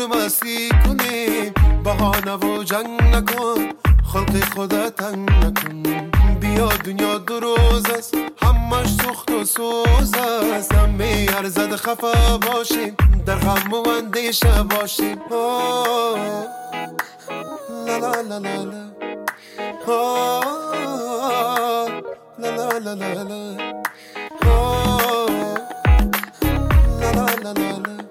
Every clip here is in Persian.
مستی کنیم، بهانه و جنگ نکن، خلق خدا تنگ نکن. بیا دنیا دو روز است، همش سخت و سوز است. همه ارزد خفا باشیم، در غم و اندیشه باشیم. لا لا لا لا لا لا لا لا لا لا لا لا لا لا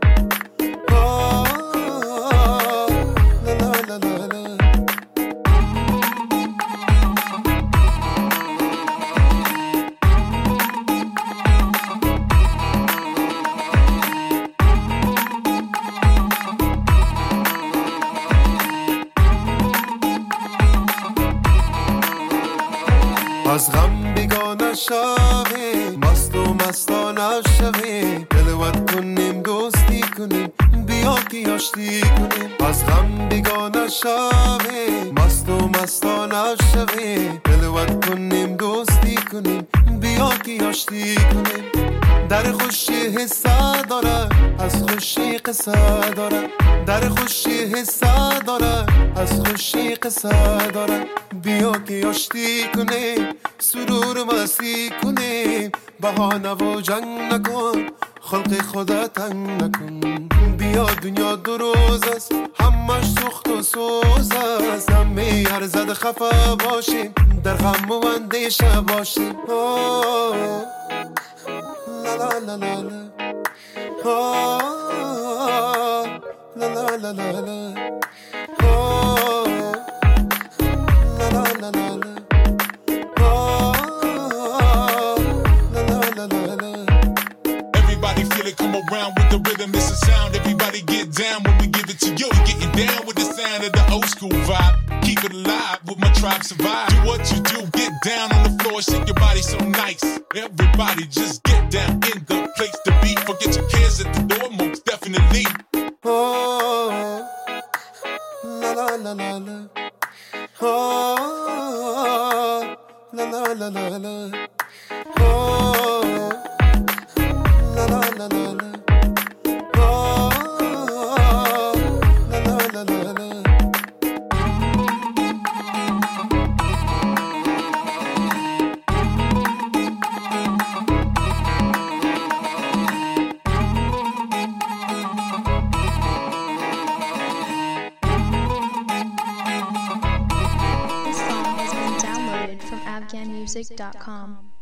از غم بیگانه شویم، مست و مستانه شویم، دلوت کنیم دوستی کنیم، بیا که آشتی کنیم. از غم بیگانه شویم، مست و مستانه شویم، دلوت کنیم دوستی کنیم، بیا که آشتی کنیم. در خوشی حصه داره، از خوشی قصه داره، در خوشی حصه داره، از خوشی قصه داره. بیا که آشتی کنیم، سرور مستی کنیم، بهانه و جنگ نکن، خلق خدا تنگ نکن. بیا دنیا دو روز است، همش سخت و سوز است. همه ارزد خفا باشیم، در غم و اندیشه باشیم. لا لا لا لا لا لا لا لا لا لا لا لا لا Everybody feel it, come around with the rhythm, it's a sound. Everybody get down when we give it to you. Getting down with the sound of the old school vibe. Keep it alive with my tribe survive. Do what you do, get down on the floor, shake your body so nice. Everybody just get down in the place to be. Forget your cares at the door, most definitely. La la la la la la la la la la la la la la la. This song has been downloaded from AfghanMusic.com.